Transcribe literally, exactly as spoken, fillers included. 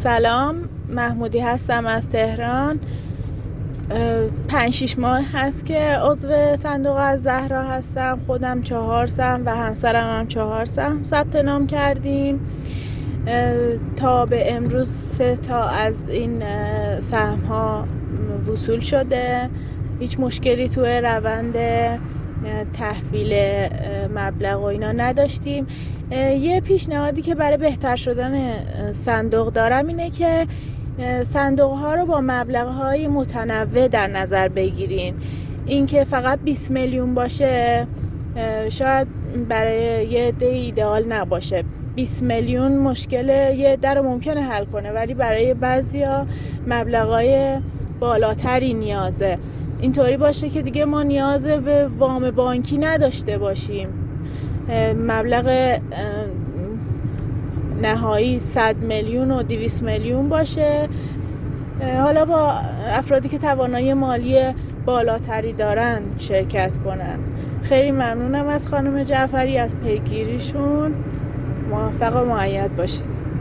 سلام، محمودی هستم از تهران. پنج شیش ماه هست که عضو صندوق الزهرا هستم. خودم چهار سهم و همسرم هم چهار سهم ثبت نام کردیم. تا به امروز سه تا از این سهم ها وصول شده. هیچ مشکلی توی روند تحویل مبلغ و اینا نداشتیم. یه پیشنهادی که برای بهتر شدن صندوق دارم اینه که صندوق ها رو با مبلغ های متنوع در نظر بگیرین. این که فقط بیست میلیون باشه شاید برای یه عده ایدئال نباشه. بیست میلیون مشکل یه عده رو ممکنه حل کنه، ولی برای بعضیا مبلغ‌های بالاتری نیازه. اینطوری باشه که دیگه ما نیاز به وام بانکی نداشته باشیم. مبلغ نهایی صد میلیون و دویست میلیون باشه. حالا با افرادی که توانایی مالی بالاتری دارن شرکت کنن. خیلی ممنونم از خانم جعفری از پیگیریشون. موفق و مؤید باشید.